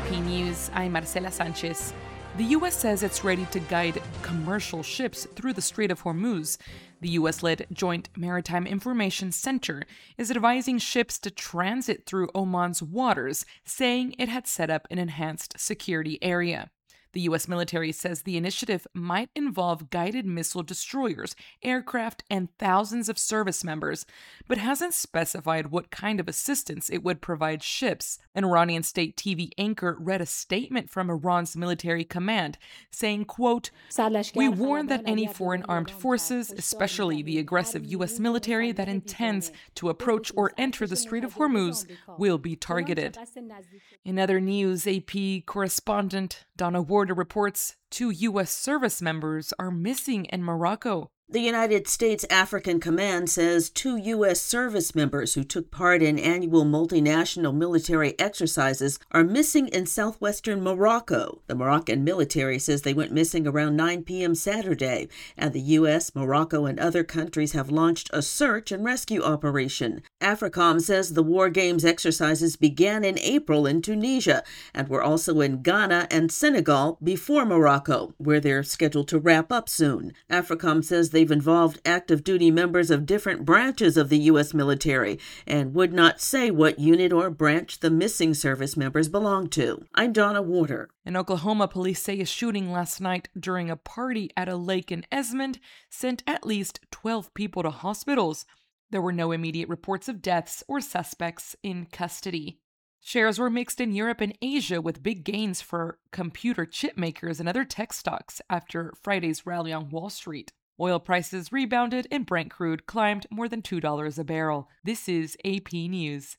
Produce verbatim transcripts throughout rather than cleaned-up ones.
P News, I'm Marcela Sanchez. The U S says it's ready to guide commercial ships through the Strait of Hormuz. The U S-led Joint Maritime Information Center is advising ships to transit through Oman's waters, saying it had set up an enhanced security area. The U S military says the initiative might involve guided missile destroyers, aircraft, and thousands of service members, but hasn't specified what kind of assistance it would provide ships. An Iranian state T V anchor read a statement from Iran's military command saying, quote, "We warn that any foreign armed forces, especially the aggressive U S military that intends to approach or enter the Strait of Hormuz, will be targeted." In other news, A P correspondent Donna Warder reports two U S service members are missing in Morocco. The United States African Command says two U S service members who took part in annual multinational military exercises are missing in southwestern Morocco. The Moroccan military says they went missing around nine p.m. Saturday, and the U S, Morocco, and other countries have launched a search and rescue operation. AFRICOM says the War Games exercises began in April in Tunisia and were also in Ghana and Senegal before Morocco, where they're scheduled to wrap up soon. AFRICOM says they've involved active duty members of different branches of the U S military and would not say what unit or branch the missing service members belong to. I'm Donna Warder. In Oklahoma, police say a shooting last night during a party at a lake in Esmond sent at least twelve people to hospitals. There were no immediate reports of deaths or suspects in custody. Shares were mixed in Europe and Asia, with big gains for computer chip makers and other tech stocks after Friday's rally on Wall Street. Oil prices rebounded and Brent crude climbed more than two dollars a barrel. This is A P News.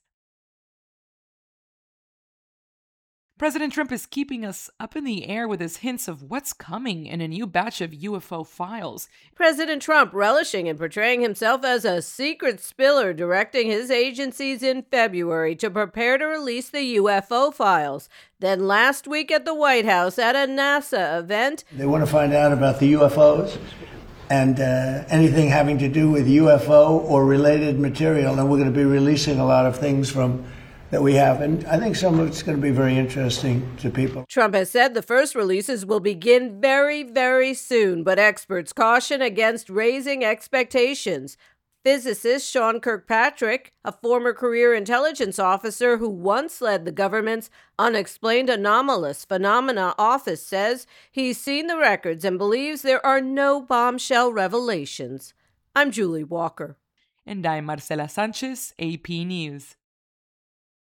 President Trump is keeping us up in the air with his hints of what's coming in a new batch of U F O files. President Trump relishing in portraying himself as a secret spiller, directing his agencies in February to prepare to release the U F O files. Then last week at the White House at a NASA event, they want to find out about the U F Os and uh, anything having to do with U F O or related material, and we're going to be releasing a lot of things from that we have, and I think some of it's going to be very interesting to people. Trump has said the first releases will begin very, very soon, but experts caution against raising expectations. Physicist Sean Kirkpatrick, a former career intelligence officer who once led the government's Unexplained Anomalous Phenomena Office, says he's seen the records and believes there are no bombshell revelations. I'm Julie Walker. And I'm Marcela Sanchez, A P News.